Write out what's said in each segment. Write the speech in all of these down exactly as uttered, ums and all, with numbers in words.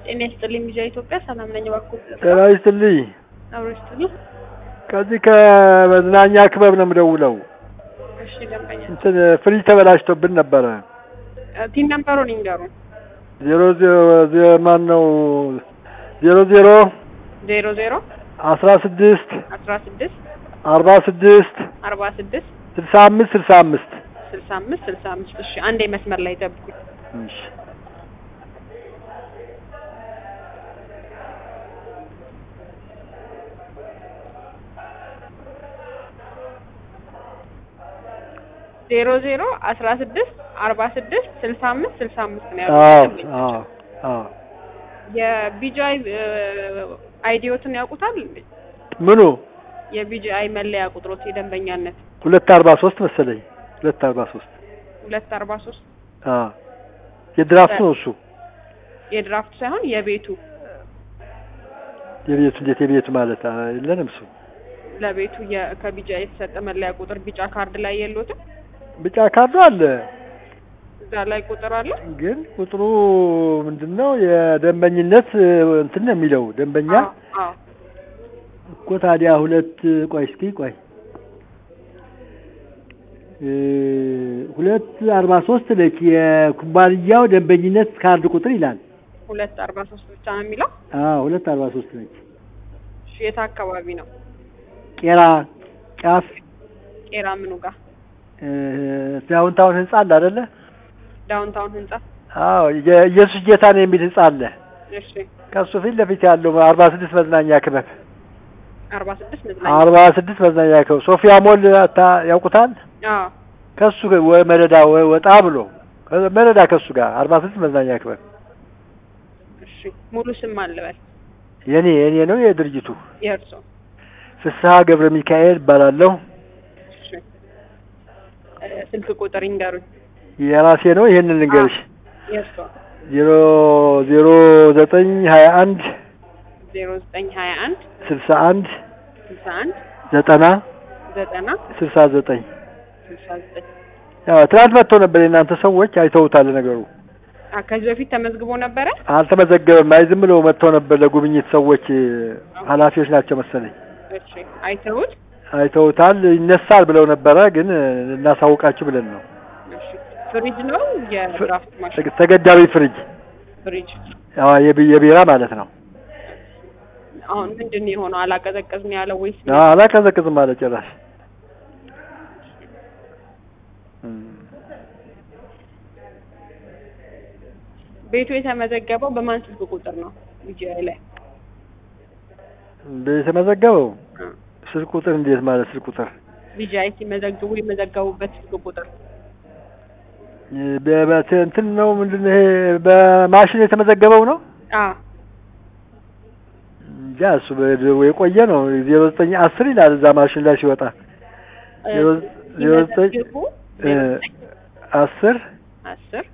ጤና ይስጥልኝ ቢጃ ኢትዮጵያ ሰላም ነኝ ባክዎ ጤና ይስጥልኝ አብሮ ይስጥልኝ ከዚህ ከመዝናኛ ክበብ ነው የምደውለው እሺ ደንበኛ እንትን ፍሪጅ ተበላሽቶብን ነበረ ቲም ነምበሩን ይንገሩን ዜሮ ዜሮ ማን ነው ዜሮ ዜሮ ዜሮ ዜሮ አስራ ስድስት አስራ ስድስት አርባ ስድስት አርባ ስድስት ስልሳ አምስት ስልሳ አምስት ስልሳ አምስት ስልሳ አምስት እሺ አንዴ መስመር ላይ ጠብቁኝ እሺ ዜሮ ዜሮ አስራ ስድስት አርባ ስድስት ስልሳ አምስት ስልሳ አምስት ነው ያሉት አዎ አዎ የቢጂአይ አይዲዎትን ያውቁታል ምኑ የቢጂአይ መለያ ቁጥሮት የደንበኛነት ሁለት አርባ ሶስት መሰለኝ ሁለት አርባ ሶስት ሁለት አርባ ሶስት አዎ የድራፍት ነው እሱ የድራፍት ሳይሆን የቤቱ የቤቱ እንዴት የቤቱ ማለት አይደለም እሱ ለቤቱ ከቢጂአይ የተሰጠ መለያ ቁጥር ቢጫ ካርድ ላይ የለውም ቢጫ ካርዱ አለ እዛ ላይ ቁጥር አለ ግን ቁጥሩ ምንድነው የደንበኝነት እንትን ነው የሚለው ደንበኛ አዎ እኮ ታዲያ ሁለት ቆይ እስኪ ቆይ ሁለት አርባ ሶስት ለክ የኩባንያው ደንበኝነት ካርድ ቁጥር ይላል ሁለት አርባ ሶስት ብቻ ነው የሚለው አዎ ሁለት አርባ ሶስት ነች እሺ የት አካባቢ ነው ቄራ ጫፍ ቄራ ምኑ ጋር ዳውንታውን ህንጻ አለ አይደለ ዳውንታውን ህንጻ አዎ ኢየሱስ ጌታ ነው የሚል ህንጻ አለ እሺ ከሱ ፊት ለፊት ያለው አርባ ስድስት መዝናኛ ክበብ አርባ ስድስት መዝናኛ አርባ ስድስት መዝናኛ ክበብ ሶፊያ ሞል ያውቁታል አዎ ከሱ መደዳ ወጣ ብሎ መደዳ ከሱ ጋር አርባ ስድስት መዝናኛ ክበብ እሺ ሙሉ ስም አለበል የኔ የኔ ነው የድርጅቱ የእርሶ ፍስሐ ገብረ ሚካኤል ባላለው እሺ ስልክ ቁጥር ይንገሩኝ የራሴ ነው ይሄንን ልንገርሽ የእርሶ ዜሮ ዜሮ ዘጠኝ ሀያ አንድ ዜሮ ዘጠኝ ሀያ አንድ ስልሳ አንድ ስልሳ አንድ ዘጠና ዘጠና ስልሳ ዘጠኝ ስልሳ ዘጠኝ ያው ትናንት መጥተው ነበር የእናንተ ሰዎች አይተውታል ነገሩ ከዚህ በፊት ተመዝግቦ ነበረ አልተመዘገበም አይ ዝም ብለው መጥተው ነበር ለጉብኝት ሰዎች ኃላፊዎች ናቸው መሰለኝ እሺ አይተውት አይተውታል ይነሳል ብለው ነበረ ግን እናሳውቃችሁ ብለን ነው እሺ ፍሪጅ ነው የድራፍት ማሽን ተገዳቢ ፍሪጅ ፍሪጅ አዎ የቢራ ማለት ነው አሁን ምንድን ነው የሆነው አላቀዘቀዝም ያለው ወይስ አዎ አላቀዘቀዝም ማለት ጭራሽ ቤቱ የተመዘገበው በማን ስልክ ቁጥር ነው ቢጂአይ ላይ የተመዘገበው ስልክ ቁጥር እንዴት ማለት ስልክ ቁጥር ቢጂአይ ሲመዘግቡ የመዘገቡበት ስልክ ቁጥር በእንትን ነው ምንድነው ይሄ በማሽን የተመዘገበው ነው አዎ ጃሱ የቆየ ነው ዜሮ ዘጠኝ አስር ይላል እዛ ማሽን ላይ ሲወጣ ዜሮ ዘጠኝ አስር አስር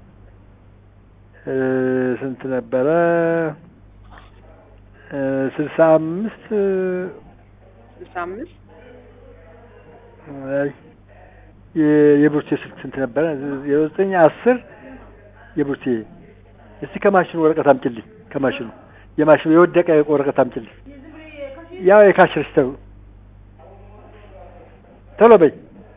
ስንት ነበረ ስልሳ አምስት ስልሳ አምስት አይ የብሩቴ ስንት ነበረ ዜሮ ዘጠኝ አስር የብሩቴ እስቲ ከማሽኑ ወረቀት አምጪልኝ ከማሽኑ የማሽኑ የወደቀ ወረቀት አምጪልኝ ያው የካሽ ሬጅስተሩ ቶሎ በይ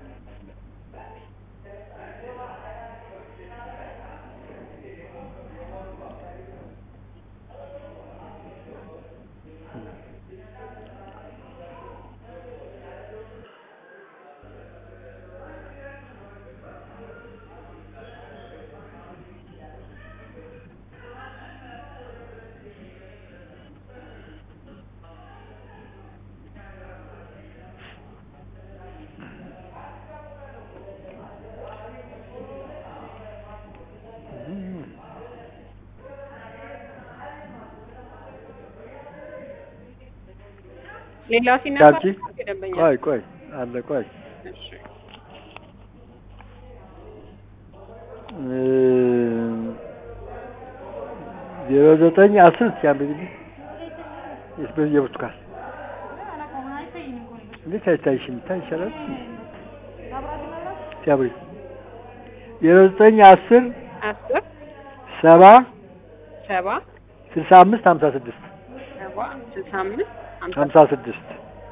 ሌላ ሲነሳ ደንበኛ ቆይ ቆይ አለ ቆይ እሺ ዜሮ ዘጠኝ አስር ሲያምብልኝ እስበ የብርቱካን እንዴት አይታይሽም ታይሻለሽ ሲያብሪ የዘጠኝ አስር አስር ሰባ ሰባ ስልሳ አምስት ሀምሳ ስድስት ሰባ ስልሳ አምስት ሀምሳ ስድስት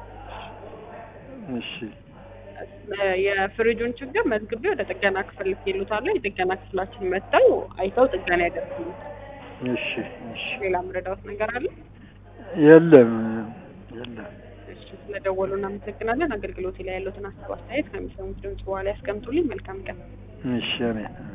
እሺ የፍሪጁን ችግር መዝግቤ ወደ ጥገና ክፍል ልኬልዎታለሁ። የጥገና ክፍላችን መጥተው አይተው ጥገና ያደርጉልዎታል። እሺ እሺ ሌላ ምረዳዎት ነገር አለ? የለም የለም። እሺ ስለደወሉ እናመሰግናለን። አገልግሎት ላይ ያለዎትን ሀሳብ አስተያየት ከሚሰሙት ድምጽ በኋላ ያስቀምጡልኝ። መልካም ቀን። እሺ አሜን።